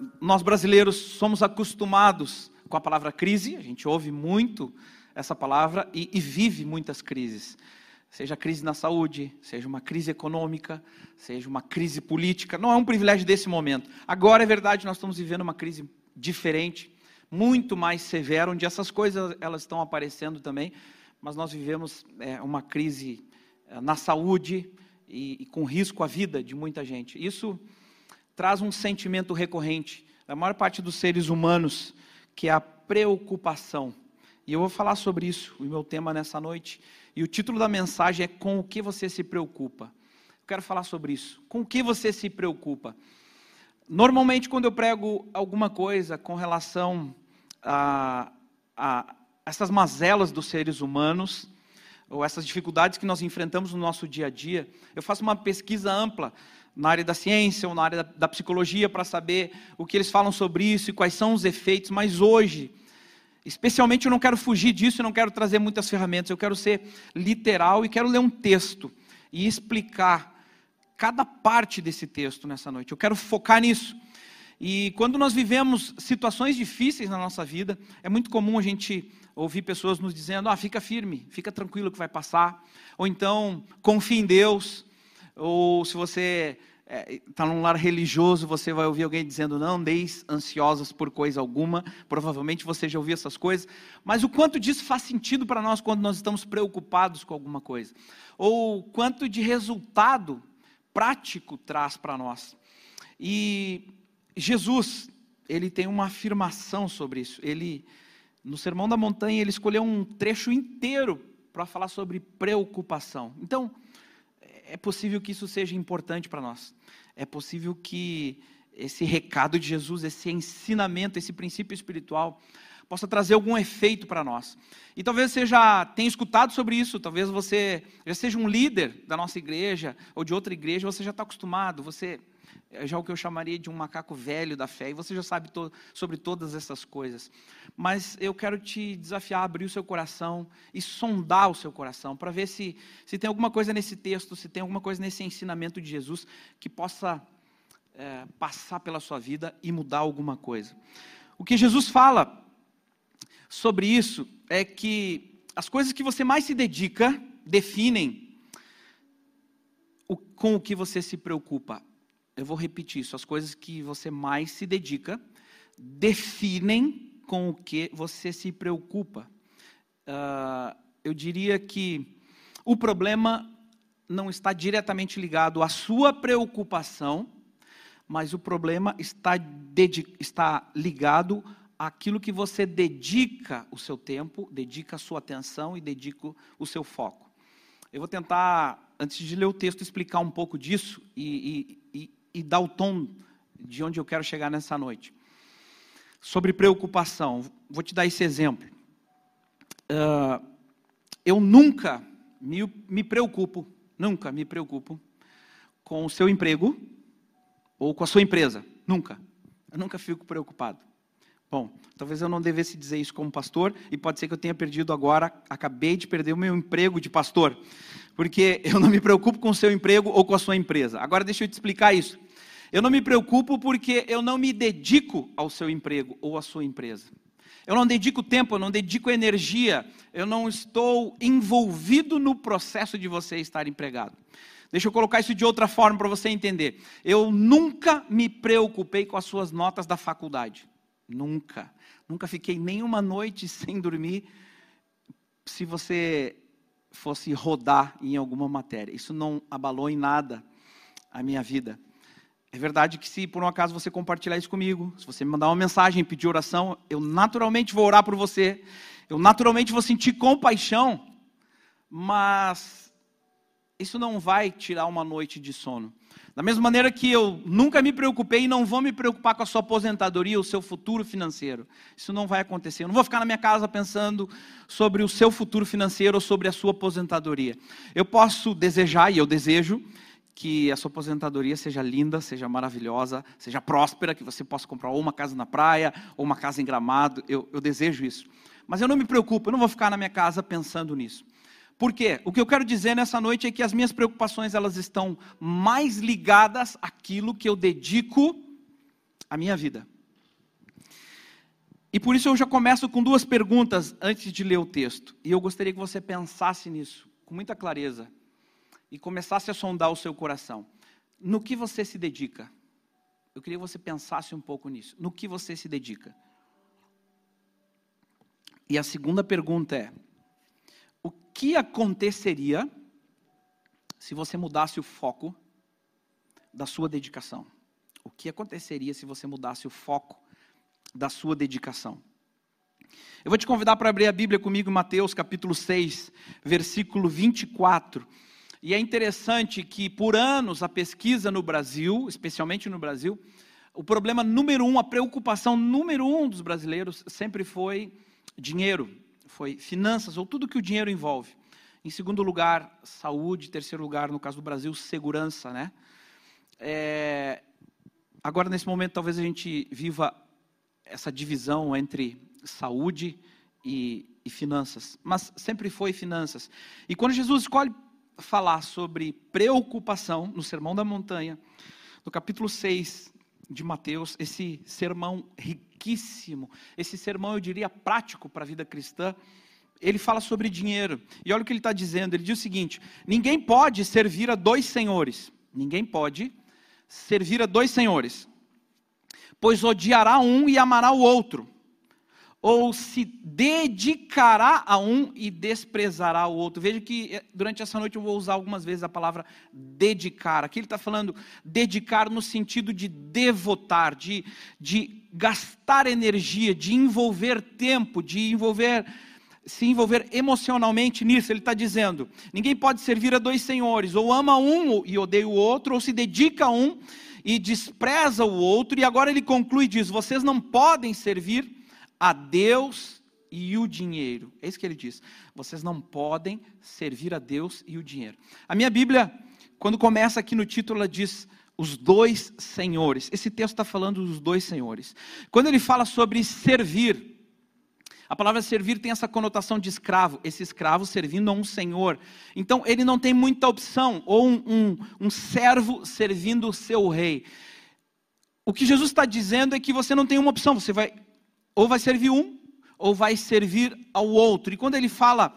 Nós brasileiros somos acostumados com a palavra crise, a gente ouve muito essa palavra e vive muitas crises. Seja crise na saúde, seja uma crise econômica, seja uma crise política, não é um privilégio desse momento. Agora é verdade, nós estamos vivendo uma crise diferente, muito mais severa, onde essas coisas elas estão aparecendo também, mas nós vivemos uma crise na saúde e com risco à vida de muita gente. Isso traz um sentimento recorrente da maior parte dos seres humanos, que é a preocupação. E eu vou falar sobre isso, o meu tema nessa noite. E o título da mensagem é Com o que você se preocupa? Eu quero falar sobre isso. Com o que você se preocupa? Normalmente, quando eu prego alguma coisa com relação a essas mazelas dos seres humanos, ou essas dificuldades que nós enfrentamos no nosso dia a dia, eu faço uma pesquisa ampla na área da ciência ou na área da psicologia para saber o que eles falam sobre isso e quais são os efeitos, mas hoje, especialmente, eu não quero fugir disso, eu não quero trazer muitas ferramentas, eu quero ser literal e quero ler um texto e explicar cada parte desse texto nessa noite. Eu quero focar nisso. E quando nós vivemos situações difíceis na nossa vida, é muito comum a gente ouvir pessoas nos dizendo, fica firme, fica tranquilo que vai passar, ou então, confie em Deus, ou se você está num lar religioso, você vai ouvir alguém dizendo, não andeis ansiosos por coisa alguma, provavelmente você já ouviu essas coisas, mas o quanto disso faz sentido para nós quando nós estamos preocupados com alguma coisa, ou quanto de resultado prático traz para nós. E Jesus, ele tem uma afirmação sobre isso, no Sermão da Montanha, ele escolheu um trecho inteiro para falar sobre preocupação. Então, é possível que isso seja importante para nós. É possível que esse recado de Jesus, esse ensinamento, esse princípio espiritual, possa trazer algum efeito para nós. E talvez você já tenha escutado sobre isso, talvez você já seja um líder da nossa igreja, ou de outra igreja, você já está acostumado, você já é o que eu chamaria de um macaco velho da fé, e você já sabe sobre todas essas coisas. Mas eu quero te desafiar a abrir o seu coração e sondar o seu coração, para ver se tem alguma coisa nesse texto, se tem alguma coisa nesse ensinamento de Jesus, que possa passar pela sua vida e mudar alguma coisa. O que Jesus fala sobre isso é que as coisas que você mais se dedica, definem com o que você se preocupa. Eu vou repetir isso, as coisas que você mais se dedica, definem com o que você se preocupa. Eu diria que o problema não está diretamente ligado à sua preocupação, mas o problema está ligado àquilo que você dedica o seu tempo, dedica a sua atenção e dedica o seu foco. Eu vou tentar, antes de ler o texto, explicar um pouco disso e dar o tom de onde eu quero chegar nessa noite. Sobre preocupação, vou te dar esse exemplo. Eu nunca me preocupo com o seu emprego ou com a sua empresa. Nunca. Eu nunca fico preocupado. Bom, talvez eu não devesse dizer isso como pastor, e pode ser que eu tenha perdido agora, acabei de perder o meu emprego de pastor, porque eu não me preocupo com o seu emprego ou com a sua empresa. Agora deixa eu te explicar isso. Eu não me preocupo porque eu não me dedico ao seu emprego ou à sua empresa. Eu não dedico tempo, eu não dedico energia, eu não estou envolvido no processo de você estar empregado. Deixa eu colocar isso de outra forma para você entender. Eu nunca me preocupei com as suas notas da faculdade. Nunca fiquei nenhuma noite sem dormir se você fosse rodar em alguma matéria. Isso não abalou em nada a minha vida. É verdade que se por um acaso você compartilhar isso comigo, se você me mandar uma mensagem, pedir oração, eu naturalmente vou orar por você, eu naturalmente vou sentir compaixão, mas isso não vai tirar uma noite de sono. Da mesma maneira que eu nunca me preocupei e não vou me preocupar com a sua aposentadoria, o seu futuro financeiro. Isso não vai acontecer. Eu não vou ficar na minha casa pensando sobre o seu futuro financeiro ou sobre a sua aposentadoria. Eu posso desejar, e eu desejo, que a sua aposentadoria seja linda, seja maravilhosa, seja próspera, que você possa comprar ou uma casa na praia, ou uma casa em Gramado. Eu desejo isso. Mas eu não me preocupo, eu não vou ficar na minha casa pensando nisso. Por quê? O que eu quero dizer nessa noite é que as minhas preocupações, elas estão mais ligadas àquilo que eu dedico a minha vida. E por isso eu já começo com duas perguntas antes de ler o texto. E eu gostaria que você pensasse nisso com muita clareza e começasse a sondar o seu coração. No que você se dedica? Eu queria que você pensasse um pouco nisso. No que você se dedica? E a segunda pergunta é: o que aconteceria se você mudasse o foco da sua dedicação? O que aconteceria se você mudasse o foco da sua dedicação? Eu vou te convidar para abrir a Bíblia comigo em Mateus capítulo 6, versículo 24. E é interessante que por anos a pesquisa no Brasil, especialmente no Brasil, o problema número um, a preocupação número um dos brasileiros sempre foi dinheiro, foi finanças, ou tudo que o dinheiro envolve. Em segundo lugar, saúde. Em terceiro lugar, no caso do Brasil, segurança, né? Agora, nesse momento, talvez a gente viva essa divisão entre saúde e finanças, mas sempre foi finanças. E quando Jesus escolhe falar sobre preocupação no Sermão da Montanha, no capítulo 6 de Mateus, esse sermão riquíssimo, esse sermão, eu diria, prático para a vida cristã, ele fala sobre dinheiro. E olha o que ele está dizendo, ele diz o seguinte: ninguém pode servir a dois senhores. Ninguém pode servir a dois senhores, pois odiará um e amará o outro, ou se dedicará a um e desprezará o outro. Veja que durante essa noite eu vou usar algumas vezes a palavra dedicar. Aqui ele está falando dedicar no sentido de devotar, de gastar energia, de envolver tempo, se envolver emocionalmente nisso. Ele está dizendo: ninguém pode servir a dois senhores, ou ama um e odeia o outro, ou se dedica a um e despreza o outro. E agora ele conclui e diz: vocês não podem servir a Deus e o dinheiro. É isso que ele diz. Vocês não podem servir a Deus e o dinheiro. A minha Bíblia, quando começa aqui no título, ela diz os dois senhores. Esse texto está falando dos dois senhores. Quando ele fala sobre servir, a palavra servir tem essa conotação de escravo. Esse escravo servindo a um senhor. Então ele não tem muita opção. Ou um servo servindo o seu rei. O que Jesus está dizendo é que você não tem uma opção. Você vai ou vai servir um, ou vai servir ao outro. E quando ele fala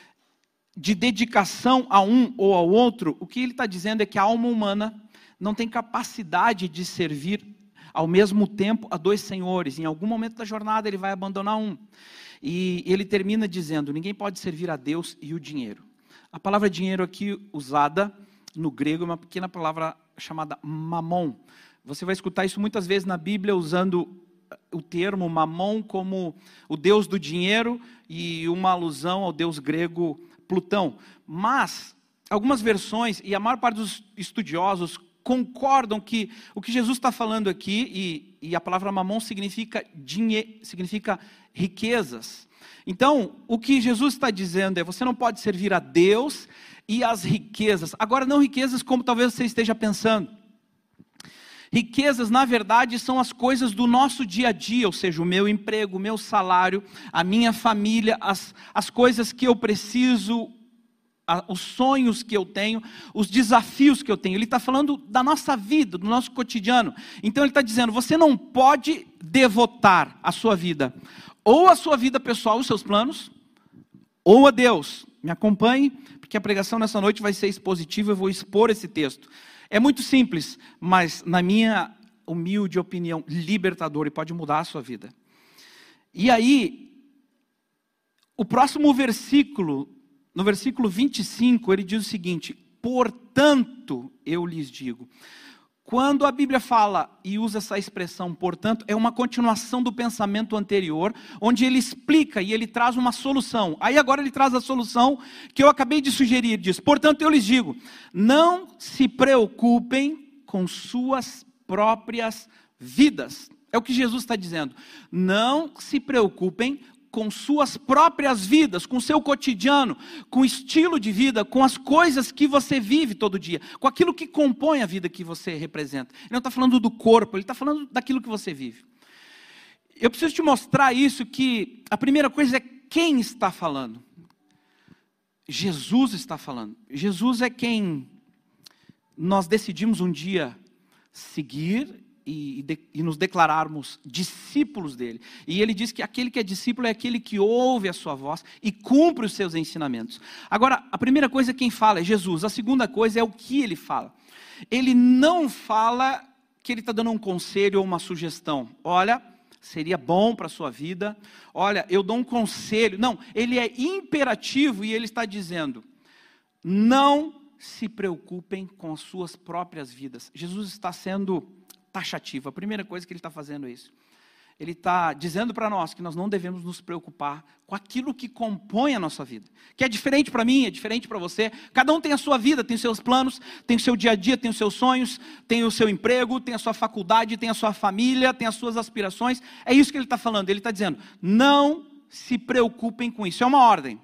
de dedicação a um ou ao outro, o que ele está dizendo é que a alma humana não tem capacidade de servir ao mesmo tempo a dois senhores. Em algum momento da jornada ele vai abandonar um. E ele termina dizendo: ninguém pode servir a Deus e o dinheiro. A palavra dinheiro aqui usada no grego é uma pequena palavra chamada mamon. Você vai escutar isso muitas vezes na Bíblia usando o termo mamon como o deus do dinheiro e uma alusão ao deus grego Plutão. Mas algumas versões e a maior parte dos estudiosos concordam que o que Jesus está falando aqui, e a palavra mamon significa dinheiro, significa riquezas. Então, o que Jesus está dizendo é: você não pode servir a Deus e as riquezas. Agora, não riquezas como talvez você esteja pensando. Riquezas, na verdade, são as coisas do nosso dia a dia, ou seja, o meu emprego, o meu salário, a minha família, as coisas que eu preciso, os sonhos que eu tenho, os desafios que eu tenho. Ele está falando da nossa vida, do nosso cotidiano. Então ele está dizendo: você não pode devotar a sua vida, ou a sua vida pessoal, os seus planos, ou a Deus. Me acompanhe, porque a pregação nessa noite vai ser expositiva, eu vou expor esse texto. É muito simples, mas na minha humilde opinião, libertador, e pode mudar a sua vida. E aí, o próximo versículo, no versículo 25, ele diz o seguinte: portanto, eu lhes digo. Quando a Bíblia fala e usa essa expressão, portanto, é uma continuação do pensamento anterior, onde ele explica e ele traz uma solução. Aí agora ele traz a solução que eu acabei de sugerir, diz: portanto eu lhes digo, não se preocupem com suas próprias vidas. É o que Jesus está dizendo. Não se preocupem com suas próprias vidas, com o seu cotidiano, com o estilo de vida, com as coisas que você vive todo dia, com aquilo que compõe a vida que você representa. Ele não está falando do corpo, ele está falando daquilo que você vive. Eu preciso te mostrar isso, que a primeira coisa é quem está falando. Jesus está falando. Jesus é quem nós decidimos um dia seguir e nos declararmos discípulos dele. E ele diz que aquele que é discípulo é aquele que ouve a sua voz e cumpre os seus ensinamentos. Agora, a primeira coisa quem fala é Jesus. A segunda coisa é o que ele fala. Ele não fala que ele está dando um conselho ou uma sugestão. Olha, seria bom para a sua vida. Olha, eu dou um conselho. Não, ele é imperativo e ele está dizendo: não se preocupem com as suas próprias vidas. Jesus está sendo taxativo. A primeira coisa que ele está fazendo é isso. Ele está dizendo para nós que nós não devemos nos preocupar com aquilo que compõe a nossa vida. Que é diferente para mim, é diferente para você. Cada um tem a sua vida, tem os seus planos, tem o seu dia a dia, tem os seus sonhos, tem o seu emprego, tem a sua faculdade, tem a sua família, tem as suas aspirações. É isso que ele está falando. Ele está dizendo: não se preocupem com isso. É uma ordem.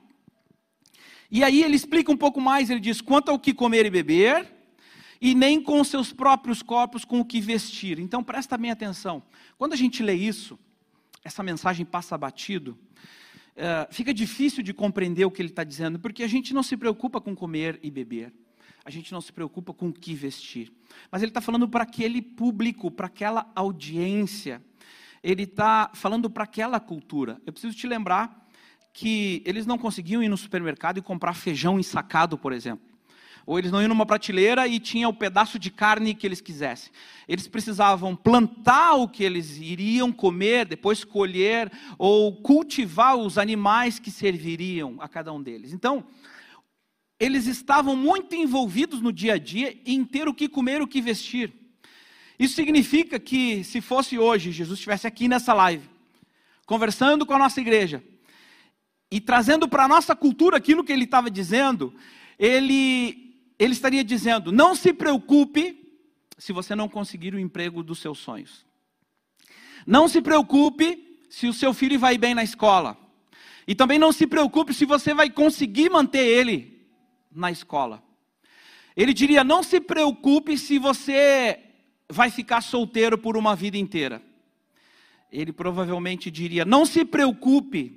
E aí ele explica um pouco mais. Ele diz: quanto ao que comer e beber, e nem com os seus próprios corpos com o que vestir. Então presta bem atenção. Quando a gente lê isso, essa mensagem passa batido, fica difícil de compreender o que ele está dizendo, porque a gente não se preocupa com comer e beber. A gente não se preocupa com o que vestir. Mas ele está falando para aquele público, para aquela audiência. Ele está falando para aquela cultura. Eu preciso te lembrar que eles não conseguiam ir no supermercado e comprar feijão ensacado, por exemplo. Ou eles não iam numa prateleira e tinha o pedaço de carne que eles quisessem. Eles precisavam plantar o que eles iriam comer, depois colher ou cultivar os animais que serviriam a cada um deles. Então, eles estavam muito envolvidos no dia a dia em ter o que comer, o que vestir. Isso significa que, se fosse hoje, Jesus estivesse aqui nessa live, conversando com a nossa igreja, e trazendo para a nossa cultura aquilo que ele estava dizendo, ele estaria dizendo: não se preocupe se você não conseguir o emprego dos seus sonhos. Não se preocupe se o seu filho vai bem na escola. E também não se preocupe se você vai conseguir manter ele na escola. Ele diria: não se preocupe se você vai ficar solteiro por uma vida inteira. Ele provavelmente diria: não se preocupe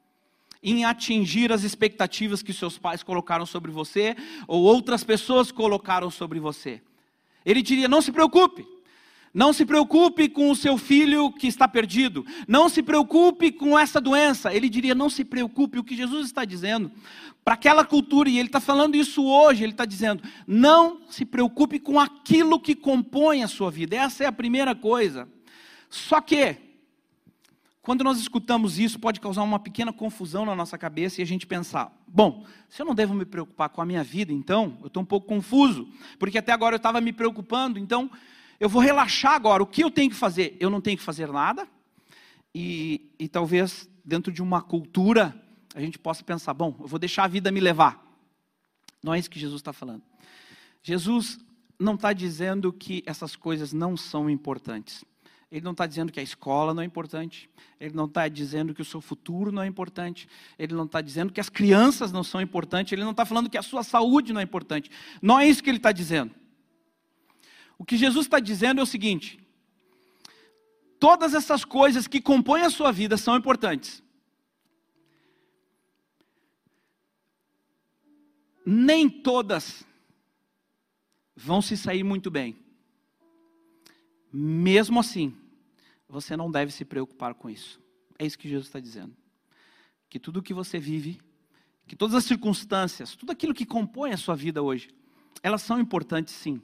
em atingir as expectativas que seus pais colocaram sobre você, ou outras pessoas colocaram sobre você. Ele diria: não se preocupe. Não se preocupe com o seu filho que está perdido. Não se preocupe com essa doença. Ele diria: não se preocupe. O que Jesus está dizendo para aquela cultura, e ele está falando isso hoje, ele está dizendo: não se preocupe com aquilo que compõe a sua vida. Essa é a primeira coisa. Só que, quando nós escutamos isso, pode causar uma pequena confusão na nossa cabeça e a gente pensar: bom, se eu não devo me preocupar com a minha vida, então, eu estou um pouco confuso, porque até agora eu estava me preocupando, então eu vou relaxar agora. O que eu tenho que fazer? Eu não tenho que fazer nada? E talvez dentro de uma cultura a gente possa pensar: bom, eu vou deixar a vida me levar. Não é isso que Jesus está falando. Jesus não está dizendo que essas coisas não são importantes. Ele não está dizendo que a escola não é importante. Ele não está dizendo que o seu futuro não é importante. Ele não está dizendo que as crianças não são importantes. Ele não está falando que a sua saúde não é importante. Não é isso que ele está dizendo. O que Jesus está dizendo é o seguinte: todas essas coisas que compõem a sua vida são importantes. Nem todas vão se sair muito bem. Mesmo assim, você não deve se preocupar com isso. É isso que Jesus está dizendo. Que tudo o que você vive, que todas as circunstâncias, tudo aquilo que compõe a sua vida hoje, elas são importantes sim.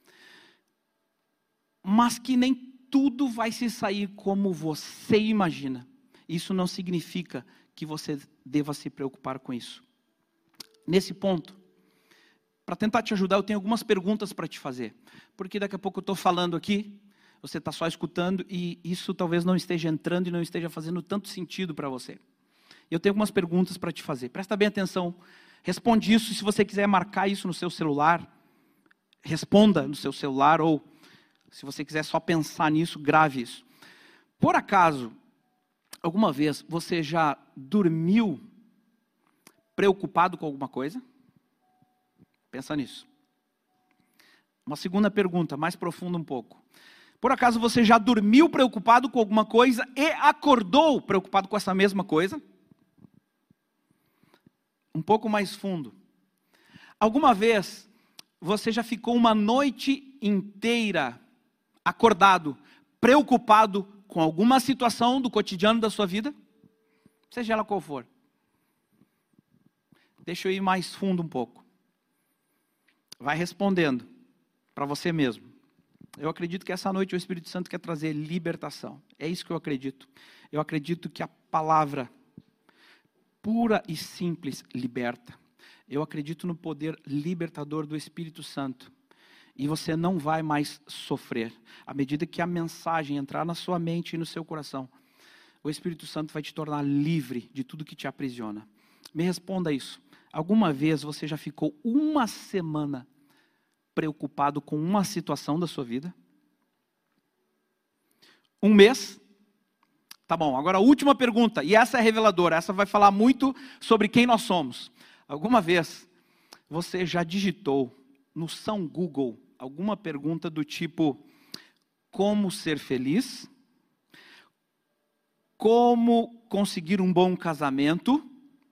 Mas que nem tudo vai se sair como você imagina. Isso não significa que você deva se preocupar com isso. Nesse ponto, para tentar te ajudar, eu tenho algumas perguntas para te fazer. Porque daqui a pouco eu estou falando aqui, você está só escutando e isso talvez não esteja entrando e não esteja fazendo tanto sentido para você. Eu tenho algumas perguntas para te fazer. Presta bem atenção. Responde isso. Se você quiser marcar isso no seu celular, responda no seu celular. Ou se você quiser só pensar nisso, grave isso. Por acaso, alguma vez você já dormiu preocupado com alguma coisa? Pensa nisso. Uma segunda pergunta, mais profunda um pouco. Por acaso você já dormiu preocupado com alguma coisa e acordou preocupado com essa mesma coisa? Um pouco mais fundo. Alguma vez você já ficou uma noite inteira acordado preocupado com alguma situação do cotidiano da sua vida? Seja ela qual for. Deixa eu ir mais fundo um pouco. Vai respondendo para você mesmo. Eu acredito que essa noite o Espírito Santo quer trazer libertação. É isso que eu acredito. Eu acredito que a palavra pura e simples liberta. Eu acredito no poder libertador do Espírito Santo. E você não vai mais sofrer. À medida que a mensagem entrar na sua mente e no seu coração, o Espírito Santo vai te tornar livre de tudo que te aprisiona. Me responda isso. Alguma vez você já ficou uma semana preocupado com uma situação da sua vida? Um mês? Tá bom, agora a última pergunta, e essa é reveladora, essa vai falar muito sobre quem nós somos. Alguma vez você já digitou no São Google alguma pergunta do tipo: como ser feliz? Como conseguir um bom casamento?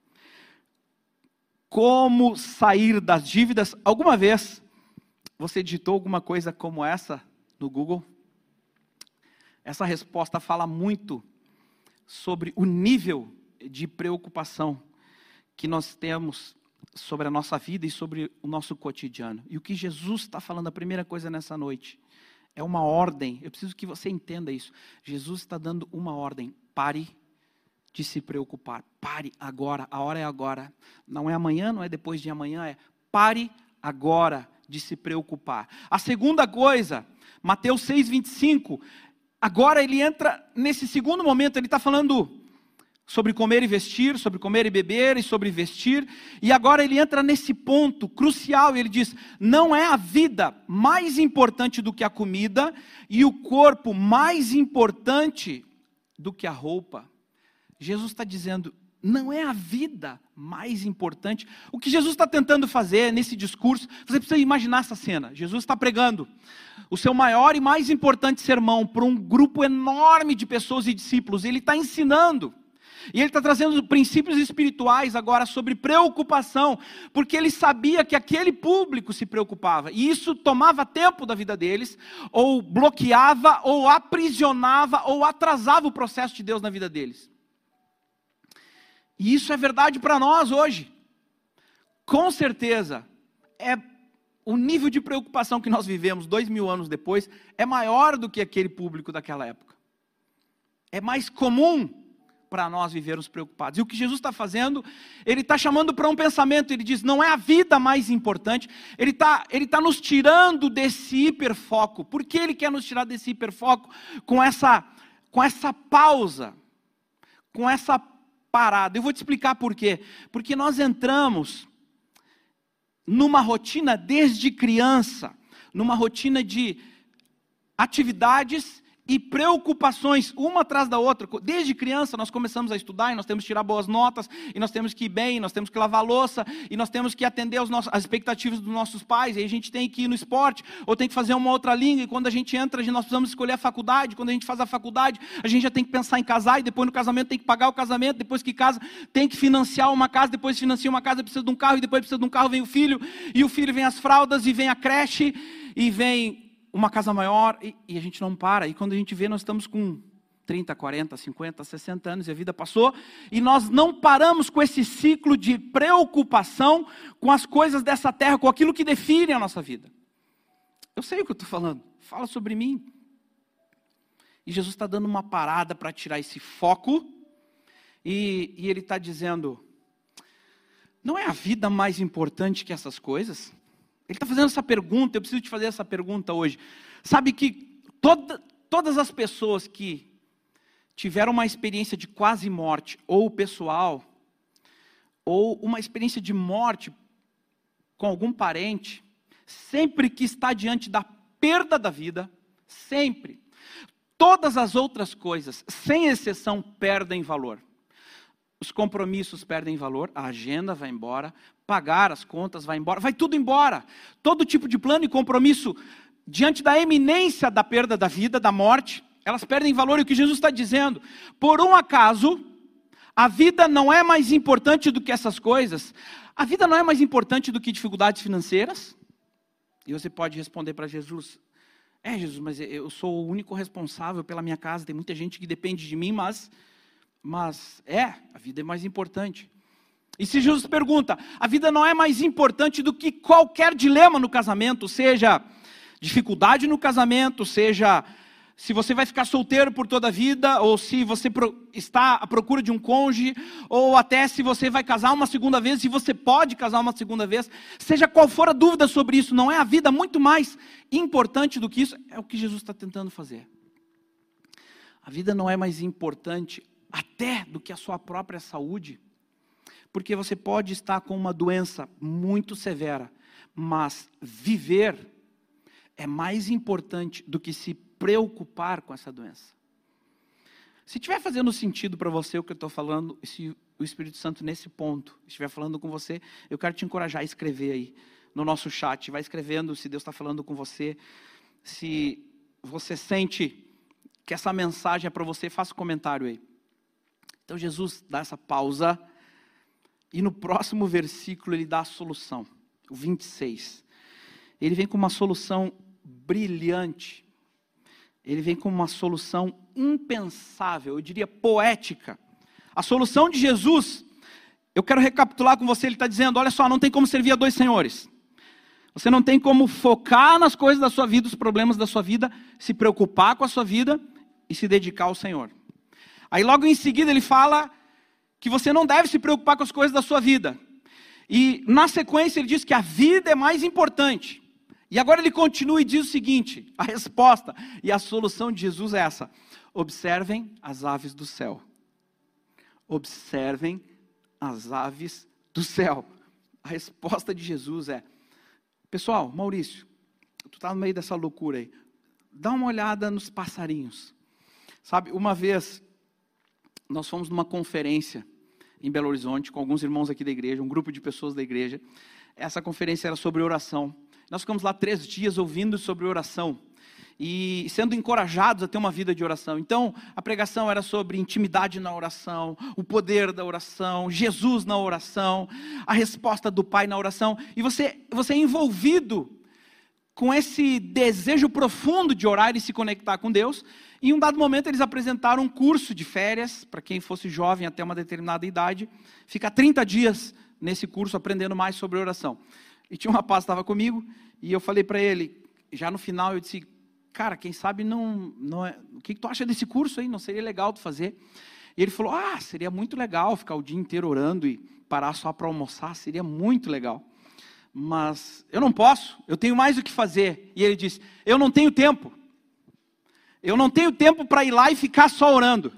Como sair das dívidas? Alguma vez você digitou alguma coisa como essa no Google? Essa resposta fala muito sobre o nível de preocupação que nós temos sobre a nossa vida e sobre o nosso cotidiano. E o que Jesus está falando, a primeira coisa nessa noite, é uma ordem. Eu preciso que você entenda isso. Jesus está dando uma ordem: pare de se preocupar. Pare agora, a hora é agora. Não é amanhã, não é depois de amanhã, é pare agora de se preocupar. A segunda coisa, Mateus 6:25, agora ele entra nesse segundo momento, ele está falando sobre comer e vestir, sobre comer e beber e sobre vestir, e agora ele entra nesse ponto crucial, e ele diz: não é a vida mais importante do que a comida, e o corpo mais importante do que a roupa. Jesus está dizendo, não é a vida mais importante. O que Jesus está tentando fazer nesse discurso, você precisa imaginar essa cena. Jesus está pregando o seu maior e mais importante sermão para um grupo enorme de pessoas e discípulos. Ele está ensinando. E ele está trazendo princípios espirituais agora sobre preocupação, porque ele sabia que aquele público se preocupava, e isso tomava tempo da vida deles, ou bloqueava, ou aprisionava, ou atrasava o processo de Deus na vida deles. E isso é verdade para nós hoje. Com certeza, o nível de preocupação que nós vivemos 2000 anos depois é maior do que aquele público daquela época. É mais comum para nós vivermos preocupados. E o que Jesus está fazendo, ele está chamando para um pensamento. Ele diz, não é a vida mais importante. Ele tá nos tirando desse hiperfoco. Por que ele quer nos tirar desse hiperfoco? Com essa pausa, com essa parada. Eu vou te explicar por quê. Porque nós entramos numa rotina desde criança, numa rotina de atividades e preocupações, uma atrás da outra. Desde criança nós começamos a estudar, e nós temos que tirar boas notas, e nós temos que ir bem, e nós temos que lavar louça, e nós temos que atender as expectativas dos nossos pais, e a gente tem que ir no esporte, ou tem que fazer uma outra língua, e quando a gente entra, nós precisamos escolher a faculdade. Quando a gente faz a faculdade, a gente já tem que pensar em casar, e depois no casamento tem que pagar o casamento, depois que casa, tem que financiar uma casa, depois financia uma casa, precisa de um carro, e depois precisa de um carro, vem o filho, e o filho vem as fraldas, e vem a creche, e vem uma casa maior, e a gente não para. E quando a gente vê, nós estamos com 30, 40, 50, 60 anos, e a vida passou, e nós não paramos com esse ciclo de preocupação com as coisas dessa terra, com aquilo que define a nossa vida. Eu sei o que eu estou falando, fala sobre mim. E Jesus está dando uma parada para tirar esse foco, e ele está dizendo, não é a vida mais importante que essas coisas? Ele está fazendo essa pergunta, eu preciso te fazer essa pergunta hoje. Sabe que todas as pessoas que tiveram uma experiência de quase morte, ou pessoal, ou uma experiência de morte com algum parente, sempre que está diante da perda da vida, sempre, todas as outras coisas, sem exceção, perdem valor. Os compromissos perdem valor, a agenda vai embora, pagar as contas vai embora, vai tudo embora. Todo tipo de plano e compromisso, diante da iminência da perda da vida, da morte, elas perdem valor. E o que Jesus está dizendo, por um acaso, a vida não é mais importante do que essas coisas? A vida não é mais importante do que dificuldades financeiras? E você pode responder para Jesus, Jesus, mas eu sou o único responsável pela minha casa, tem muita gente que depende de mim, mas a vida é mais importante. E se Jesus pergunta, a vida não é mais importante do que qualquer dilema no casamento, seja dificuldade no casamento, seja se você vai ficar solteiro por toda a vida, ou se você está à procura de um cônjuge, ou até se você vai casar uma segunda vez, se você pode casar uma segunda vez, seja qual for a dúvida sobre isso, não é a vida muito mais importante do que isso? É o que Jesus está tentando fazer. A vida não é mais importante até do que a sua própria saúde, porque você pode estar com uma doença muito severa, mas viver é mais importante do que se preocupar com essa doença. Se estiver fazendo sentido para você o que eu estou falando, se o Espírito Santo nesse ponto estiver falando com você, eu quero te encorajar a escrever aí no nosso chat. Vai escrevendo se Deus está falando com você. Se você sente que essa mensagem é para você, faça um comentário aí. Então Jesus dá essa pausa e no próximo versículo ele dá a solução, o 26. Ele vem com uma solução brilhante. Ele vem com uma solução impensável, eu diria poética. A solução de Jesus, eu quero recapitular com você, ele está dizendo, olha só, não tem como servir a dois senhores. Você não tem como focar nas coisas da sua vida, os problemas da sua vida, se preocupar com a sua vida e se dedicar ao Senhor. Aí logo em seguida ele fala que você não deve se preocupar com as coisas da sua vida. E na sequência ele diz que a vida é mais importante. E agora ele continua e diz o seguinte, a resposta e a solução de Jesus é essa. Observem as aves do céu. Observem as aves do céu. A resposta de Jesus é, pessoal, Maurício, tu está no meio dessa loucura aí. Dá uma olhada nos passarinhos. Sabe, uma vez nós fomos numa conferência em Belo Horizonte com alguns irmãos aqui da igreja, um grupo de pessoas da igreja. Essa conferência era sobre oração. Nós ficamos lá 3 dias ouvindo sobre oração e sendo encorajados a ter uma vida de oração. Então, a pregação era sobre intimidade na oração, o poder da oração, Jesus na oração, a resposta do Pai na oração. E você é envolvido com esse desejo profundo de orar e se conectar com Deus. E em um dado momento eles apresentaram um curso de férias, para quem fosse jovem até uma determinada idade, fica 30 dias nesse curso aprendendo mais sobre oração. E tinha um rapaz que estava comigo, e eu falei para ele, já no final eu disse, cara, quem sabe não é, o que tu acha desse curso aí? Não seria legal tu fazer? E ele falou, seria muito legal ficar o dia inteiro orando e parar só para almoçar, seria muito legal. Mas eu não posso, eu tenho mais o que fazer. E ele disse, eu não tenho tempo. Eu não tenho tempo para ir lá e ficar só orando.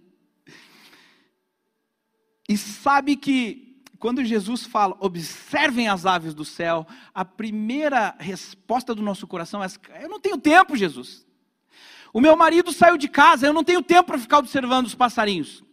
E sabe que quando Jesus fala, observem as aves do céu, a primeira resposta do nosso coração é, eu não tenho tempo, Jesus. O meu marido saiu de casa, eu não tenho tempo para ficar observando os passarinhos.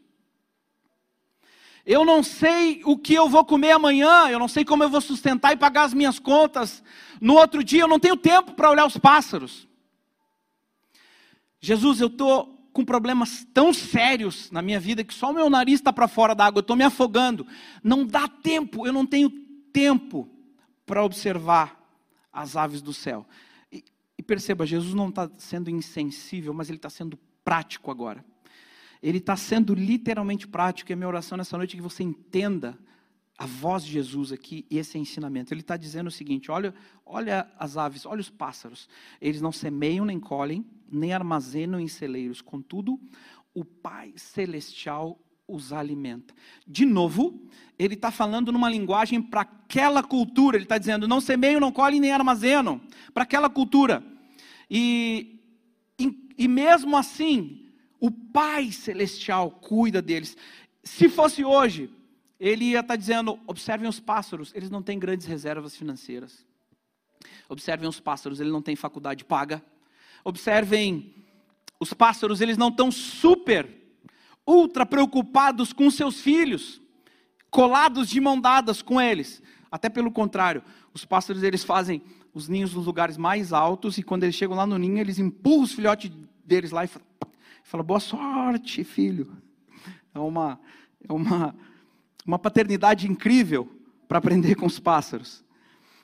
Eu não sei o que eu vou comer amanhã, eu não sei como eu vou sustentar e pagar as minhas contas. No outro dia eu não tenho tempo para olhar os pássaros. Jesus, eu estou com problemas tão sérios na minha vida que só o meu nariz está para fora da água, eu estou me afogando. Não dá tempo, eu não tenho tempo para observar as aves do céu. E perceba, Jesus não está sendo insensível, mas ele está sendo prático agora. Ele está sendo literalmente prático, e a minha oração nessa noite é que você entenda a voz de Jesus aqui e esse ensinamento. Ele está dizendo o seguinte, olha as aves, olha os pássaros. Eles não semeiam nem colhem, nem armazenam em celeiros. Contudo, o Pai Celestial os alimenta. De novo, ele está falando numa linguagem para aquela cultura. Ele está dizendo, não semeiam, não colhem, nem armazenam. Para aquela cultura. E mesmo assim, o Pai Celestial cuida deles. Se fosse hoje, ele ia estar dizendo, observem os pássaros, eles não têm grandes reservas financeiras. Observem os pássaros, eles não têm faculdade paga. Observem os pássaros, eles não estão ultra preocupados com seus filhos, colados de mão dadas com eles. Até pelo contrário, os pássaros eles fazem os ninhos nos lugares mais altos e quando eles chegam lá no ninho, eles empurram os filhotes deles lá e falam, boa sorte, filho. É uma paternidade incrível para aprender com os pássaros.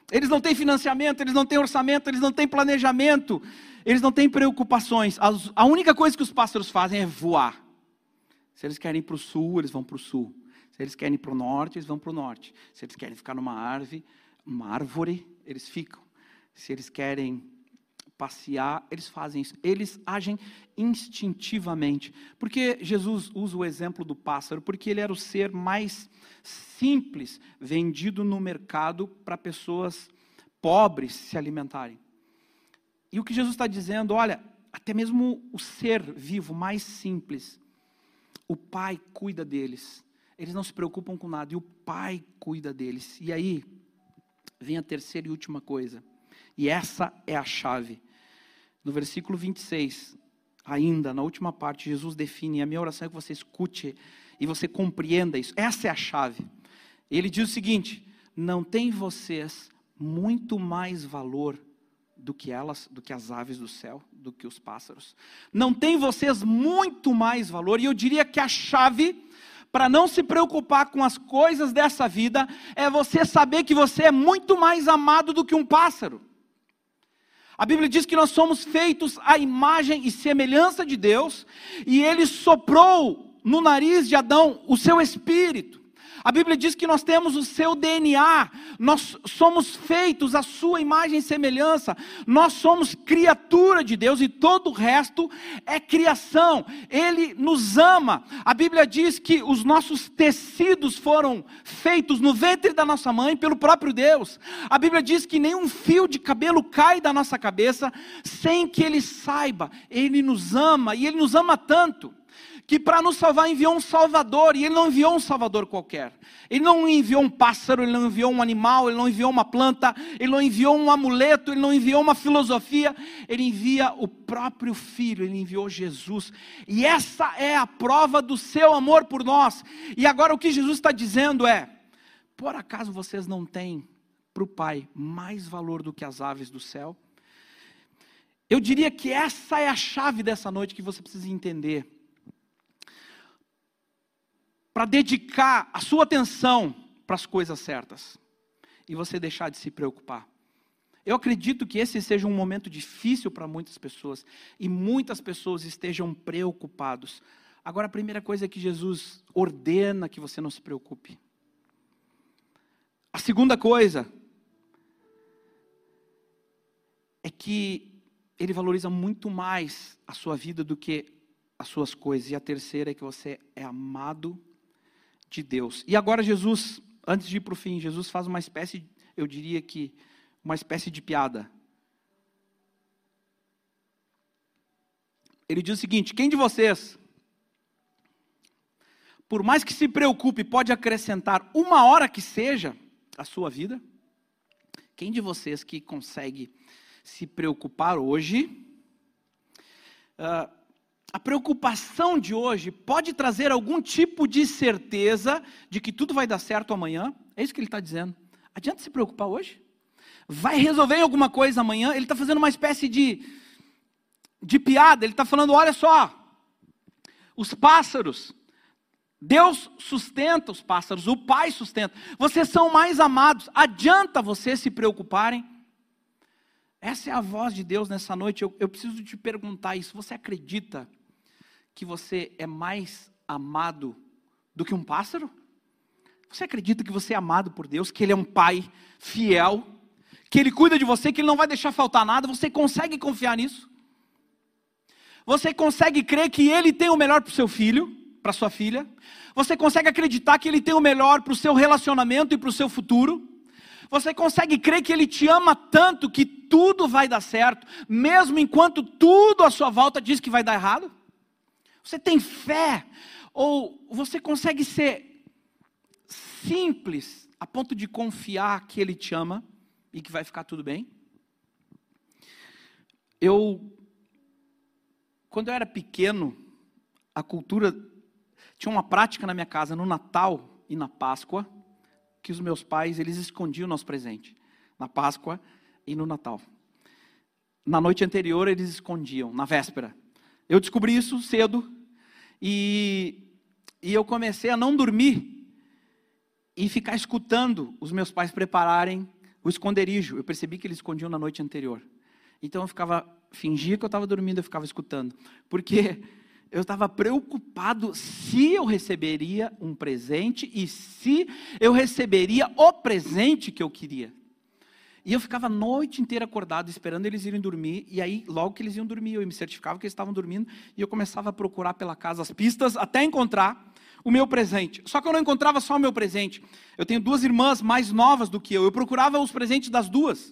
Eles não têm financiamento, eles não têm orçamento, eles não têm planejamento, eles não têm preocupações. A única coisa que os pássaros fazem é voar. Se eles querem ir para o sul, eles vão para o sul. Se eles querem ir para o norte, eles vão para o norte. Se eles querem ficar numa árvore, eles ficam. Se eles querem passear, eles fazem isso. Eles agem instintivamente. Por que Jesus usa o exemplo do pássaro? Porque ele era o ser mais simples, vendido no mercado para pessoas pobres se alimentarem. E o que Jesus está dizendo, olha, até mesmo o ser vivo mais simples, o Pai cuida deles. Eles não se preocupam com nada, e o Pai cuida deles. E aí, vem a terceira e última coisa. E essa é a chave. No versículo 26, ainda, na última parte, Jesus define, a minha oração é que você escute e você compreenda isso. Essa é a chave. Ele diz o seguinte, não tem vocês muito mais valor do que elas, do que as aves do céu, do que os pássaros? Não tem vocês muito mais valor? E eu diria que a chave para não se preocupar com as coisas dessa vida é você saber que você é muito mais amado do que um pássaro. A Bíblia diz que nós somos feitos à imagem e semelhança de Deus, e Ele soprou no nariz de Adão o seu espírito. A Bíblia diz que nós temos o seu DNA, nós somos feitos à sua imagem e semelhança, nós somos criatura de Deus e todo o resto é criação. Ele nos ama. A Bíblia diz que os nossos tecidos foram feitos no ventre da nossa mãe pelo próprio Deus. A Bíblia diz que nenhum fio de cabelo cai da nossa cabeça sem que Ele saiba. Ele nos ama e Ele nos ama tanto que para nos salvar enviou um Salvador, e Ele não enviou um Salvador qualquer. Ele não enviou um pássaro, Ele não enviou um animal, Ele não enviou uma planta, Ele não enviou um amuleto, Ele não enviou uma filosofia, Ele envia o próprio Filho, Ele enviou Jesus. E essa é a prova do seu amor por nós. E agora o que Jesus está dizendo é, por acaso vocês não têm para o Pai mais valor do que as aves do céu? Eu diria que essa é a chave dessa noite que você precisa entender. Para dedicar a sua atenção para as coisas certas. E você deixar de se preocupar. Eu acredito que esse seja um momento difícil para muitas pessoas. E muitas pessoas estejam preocupados. Agora a primeira coisa é que Jesus ordena que você não se preocupe. A segunda coisa é que Ele valoriza muito mais a sua vida do que as suas coisas. E a terceira é que você é amado de Deus. E agora Jesus, antes de ir para o fim, Jesus faz uma espécie, eu diria que, uma espécie de piada. Ele diz o seguinte, quem de vocês, por mais que se preocupe, pode acrescentar uma hora que seja à sua vida? Quem de vocês que consegue se preocupar hoje, a preocupação de hoje pode trazer algum tipo de certeza de que tudo vai dar certo amanhã? É isso que ele está dizendo. Adianta se preocupar hoje? Vai resolver alguma coisa amanhã? Ele está fazendo uma espécie de piada. Ele está falando, olha só, os pássaros, Deus sustenta os pássaros, o Pai sustenta. Vocês são mais amados. Adianta vocês se preocuparem? Essa é a voz de Deus nessa noite. Eu preciso te perguntar isso. Você acredita que você é mais amado do que um pássaro? Você acredita que você é amado por Deus, que Ele é um Pai fiel, que Ele cuida de você, que Ele não vai deixar faltar nada? Você consegue confiar nisso? Você consegue crer que Ele tem o melhor para o seu filho, para a sua filha? Você consegue acreditar que Ele tem o melhor para o seu relacionamento e para o seu futuro? Você consegue crer que Ele te ama tanto que tudo vai dar certo, mesmo enquanto tudo à sua volta diz que vai dar errado? Você tem fé? Ou você consegue ser simples a ponto de confiar que Ele te ama e que vai ficar tudo bem? Quando eu era pequeno, a cultura tinha uma prática na minha casa no Natal e na Páscoa, que os meus pais, eles escondiam o nosso presente, na Páscoa e no Natal. Na noite anterior eles escondiam, na véspera. Eu descobri isso cedo, e eu comecei a não dormir, e ficar escutando os meus pais prepararem o esconderijo. Eu percebi que eles escondiam na noite anterior. Então eu fingia que eu estava dormindo, eu ficava escutando. Porque eu estava preocupado se eu receberia um presente e se eu receberia o presente que eu queria. E eu ficava a noite inteira acordado, esperando eles irem dormir. E aí, logo que eles iam dormir, eu me certificava que eles estavam dormindo. E eu começava a procurar pela casa as pistas, até encontrar o meu presente. Só que eu não encontrava só o meu presente. Eu tenho 2 irmãs mais novas do que eu. Eu procurava os presentes das 2.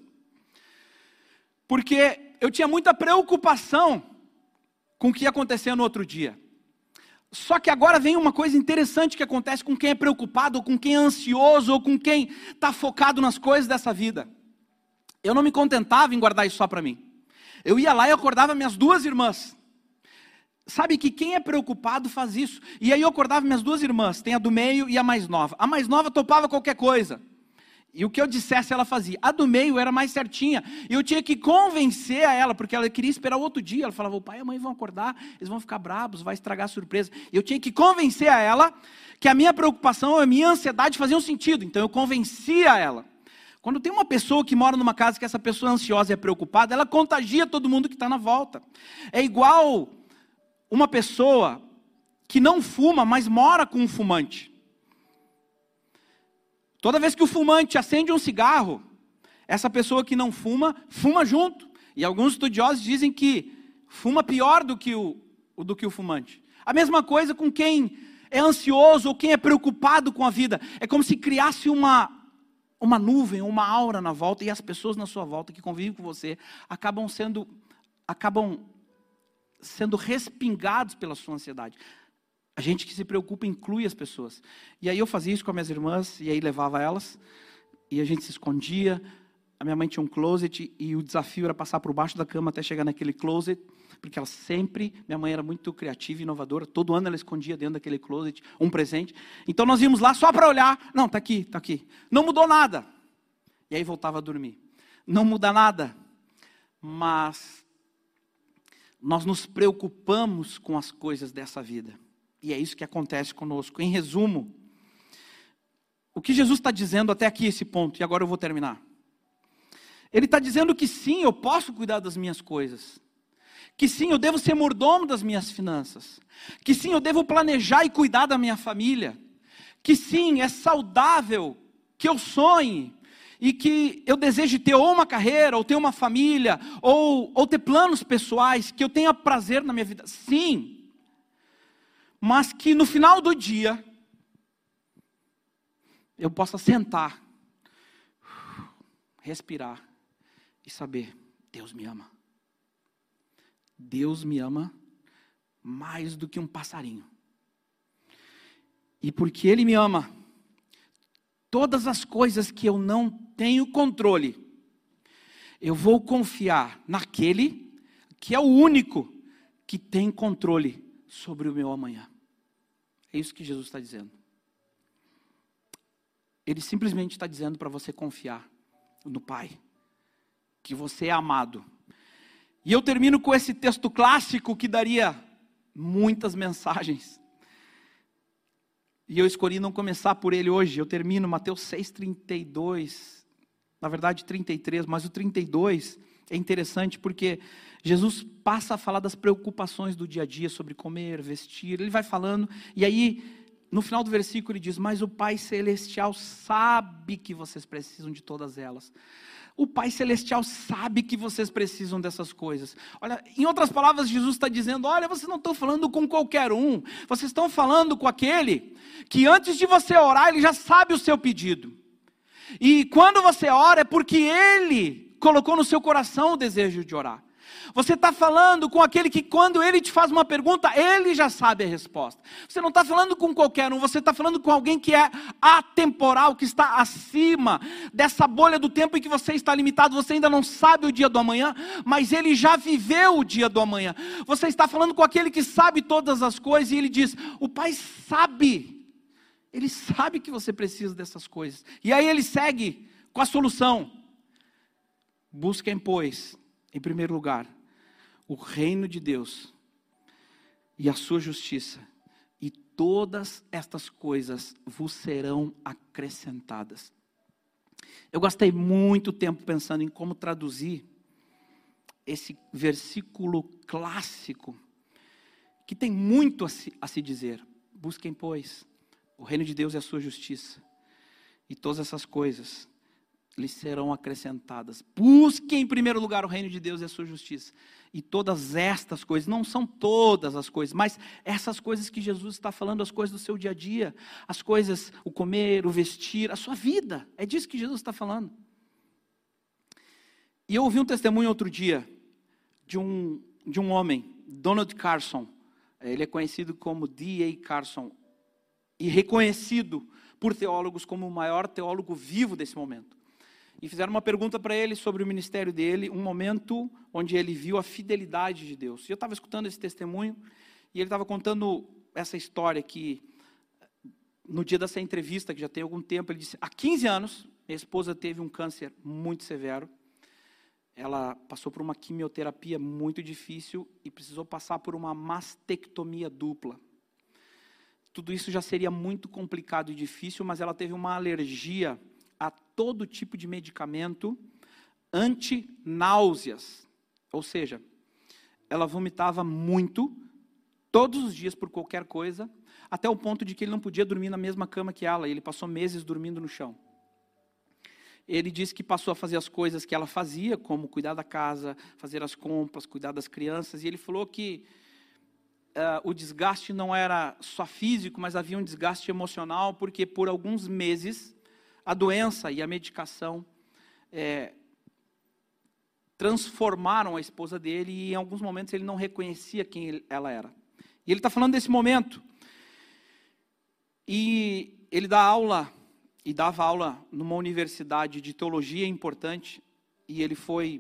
Porque eu tinha muita preocupação com o que ia acontecer no outro dia. Só que agora vem uma coisa interessante que acontece com quem é preocupado, ou com quem é ansioso, ou com quem está focado nas coisas dessa vida. Eu não me contentava em guardar isso só para mim. Eu ia lá e acordava minhas 2 irmãs. Sabe que quem é preocupado faz isso. E aí eu acordava minhas 2 irmãs, tem a do meio e a mais nova. A mais nova topava qualquer coisa. E o que eu dissesse ela fazia. A do meio era mais certinha. E eu tinha que convencer a ela, porque ela queria esperar o outro dia. Ela falava, o pai e a mãe vão acordar, eles vão ficar brabos, vai estragar a surpresa. E eu tinha que convencer a ela que a minha preocupação, a minha ansiedade faziam sentido. Então eu convencia ela. Quando tem uma pessoa que mora numa casa que essa pessoa é ansiosa e é preocupada, ela contagia todo mundo que está na volta. É igual uma pessoa que não fuma, mas mora com um fumante. Toda vez que o fumante acende um cigarro, essa pessoa que não fuma, fuma junto. E alguns estudiosos dizem que fuma pior do que o fumante. A mesma coisa com quem é ansioso ou quem é preocupado com a vida. É como se criasse uma nuvem, uma aura na volta, e as pessoas na sua volta que convivem com você acabam sendo respingados pela sua ansiedade. A gente que se preocupa inclui as pessoas. E aí eu fazia isso com as minhas irmãs, e aí levava elas, e a gente se escondia. A minha mãe tinha um closet, e o desafio era passar por baixo da cama até chegar naquele closet, porque minha mãe era muito criativa e inovadora, todo ano ela escondia dentro daquele closet um presente. Então nós íamos lá só para olhar, não, está aqui. Não mudou nada. E aí voltava a dormir. Não muda nada, mas nós nos preocupamos com as coisas dessa vida. E é isso que acontece conosco. Em resumo, o que Jesus está dizendo até aqui, esse ponto, e agora eu vou terminar. Ele está dizendo que sim, eu posso cuidar das minhas coisas. Que sim, eu devo ser mordomo das minhas finanças. Que sim, eu devo planejar e cuidar da minha família. Que sim, é saudável que eu sonhe e que eu deseje ter ou uma carreira, ou ter uma família, ou ter planos pessoais, que eu tenha prazer na minha vida. Sim, mas que no final do dia, eu possa sentar, respirar e saber, Deus me ama. Deus me ama mais do que um passarinho. E porque Ele me ama, todas as coisas que eu não tenho controle, eu vou confiar naquele que é o único que tem controle sobre o meu amanhã. É isso que Jesus está dizendo. Ele simplesmente está dizendo para você confiar no Pai, que você é amado. E eu termino com esse texto clássico que daria muitas mensagens. E eu escolhi não começar por ele hoje. Eu termino Mateus 6:32. Na verdade 33, mas o 32 é interessante porque Jesus passa a falar das preocupações do dia a dia sobre comer, vestir. Ele vai falando e aí no final do versículo ele diz, mas o Pai Celestial sabe que vocês precisam de todas elas. O Pai Celestial sabe que vocês precisam dessas coisas. Olha, em outras palavras, Jesus está dizendo, olha, vocês não estão falando com qualquer um. Vocês estão falando com aquele que antes de você orar, ele já sabe o seu pedido. E quando você ora, é porque ele colocou no seu coração o desejo de orar. Você está falando com aquele que quando ele te faz uma pergunta, ele já sabe a resposta. Você não está falando com qualquer um, você está falando com alguém que é atemporal, que está acima dessa bolha do tempo em que você está limitado. Você ainda não sabe o dia do amanhã, mas ele já viveu o dia do amanhã. Você está falando com aquele que sabe todas as coisas e ele diz, o Pai sabe. Ele sabe que você precisa dessas coisas. E aí ele segue com a solução. Busquem, pois, em primeiro lugar, o reino de Deus e a sua justiça, e todas estas coisas vos serão acrescentadas. Eu gastei muito tempo pensando em como traduzir esse versículo clássico, que tem muito a se dizer. Busquem, pois, o reino de Deus e a sua justiça, e todas essas coisas lhes serão acrescentadas. Busquem em primeiro lugar o reino de Deus e a sua justiça, e todas estas coisas, não são todas as coisas, mas essas coisas que Jesus está falando, as coisas do seu dia a dia, as coisas, o comer, o vestir, a sua vida, é disso que Jesus está falando. E eu ouvi um testemunho outro dia, de um homem, Donald Carson. Ele é conhecido como D.A. Carson, e reconhecido por teólogos como o maior teólogo vivo desse momento. E fizeram uma pergunta para ele sobre o ministério dele, um momento onde ele viu a fidelidade de Deus. E eu estava escutando esse testemunho, e ele estava contando essa história que, no dia dessa entrevista, que já tem algum tempo, ele disse, há 15 anos, minha esposa teve um câncer muito severo. Ela passou por uma quimioterapia muito difícil e precisou passar por uma mastectomia dupla. Tudo isso já seria muito complicado e difícil, mas ela teve uma alergia a todo tipo de medicamento anti-náuseas. Ou seja, ela vomitava muito, todos os dias por qualquer coisa, até o ponto de que ele não podia dormir na mesma cama que ela, e ele passou meses dormindo no chão. Ele disse que passou a fazer as coisas que ela fazia, como cuidar da casa, fazer as compras, cuidar das crianças, e ele falou que o desgaste não era só físico, mas havia um desgaste emocional, porque por alguns meses a doença e a medicação transformaram a esposa dele, e em alguns momentos ele não reconhecia quem ela era. E ele está falando desse momento. E ele dá aula, e dava aula numa universidade de teologia importante, e ele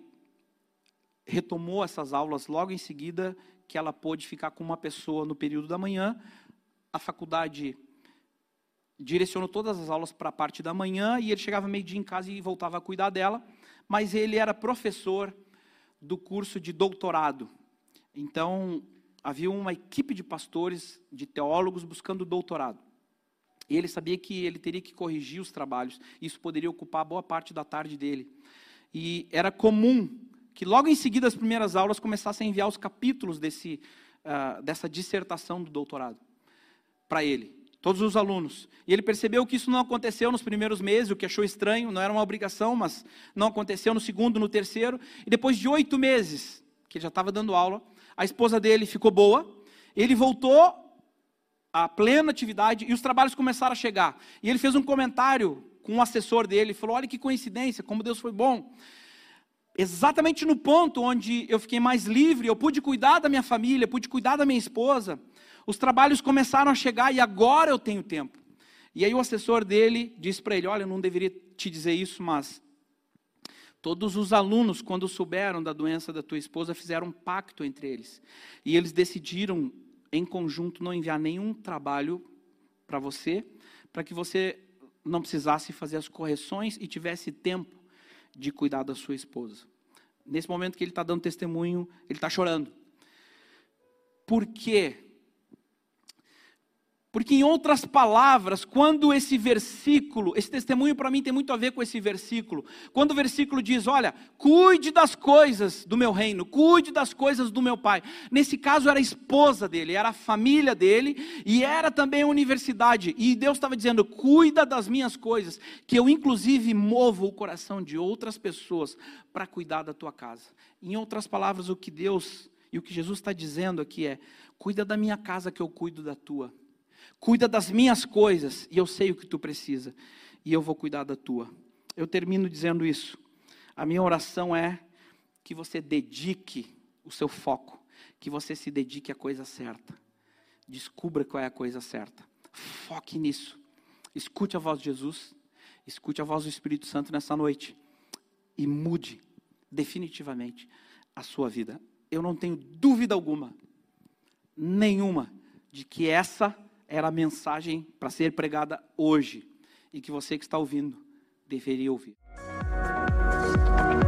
retomou essas aulas logo em seguida, que ela pôde ficar com uma pessoa no período da manhã. A faculdade direcionou todas as aulas para a parte da manhã, e ele chegava meio-dia em casa e voltava a cuidar dela, mas ele era professor do curso de doutorado. Então, havia uma equipe de pastores, de teólogos, buscando doutorado. E ele sabia que ele teria que corrigir os trabalhos, isso poderia ocupar boa parte da tarde dele. E era comum que logo em seguida as primeiras aulas começassem a enviar os capítulos dessa dissertação do doutorado para ele, todos os alunos. E ele percebeu que isso não aconteceu nos primeiros meses, o que achou estranho, não era uma obrigação, mas não aconteceu no segundo, no terceiro. E depois de 8 meses, que ele já estava dando aula, a esposa dele ficou boa, ele voltou à plena atividade e os trabalhos começaram a chegar. E ele fez um comentário com um assessor dele, falou, olha que coincidência, como Deus foi bom. Exatamente no ponto onde eu fiquei mais livre, eu pude cuidar da minha família, pude cuidar da minha esposa, os trabalhos começaram a chegar e agora eu tenho tempo. E aí o assessor dele disse para ele, olha, eu não deveria te dizer isso, mas todos os alunos, quando souberam da doença da tua esposa, fizeram um pacto entre eles. E eles decidiram, em conjunto, não enviar nenhum trabalho para que você não precisasse fazer as correções e tivesse tempo de cuidar da sua esposa. Nesse momento que ele está dando testemunho, ele está chorando. Por quê? Porque, em outras palavras, quando esse testemunho para mim tem muito a ver com esse versículo, quando o versículo diz, olha, cuide das coisas do meu reino, cuide das coisas do meu pai. Nesse caso era a esposa dele, era a família dele, e era também a universidade. E Deus estava dizendo, cuida das minhas coisas, que eu inclusive movo o coração de outras pessoas para cuidar da tua casa. Em outras palavras, o que Deus e o que Jesus está dizendo aqui é, cuida da minha casa que eu cuido da tua. Cuida das minhas coisas, e eu sei o que tu precisa, e eu vou cuidar da tua. Eu termino dizendo isso. A minha oração é que você dedique o seu foco, que você se dedique à coisa certa. Descubra qual é a coisa certa. Foque nisso. Escute a voz de Jesus, escute a voz do Espírito Santo nessa noite, e mude definitivamente a sua vida. Eu não tenho dúvida alguma, nenhuma, de que essa era a mensagem para ser pregada hoje, e que você que está ouvindo deveria ouvir.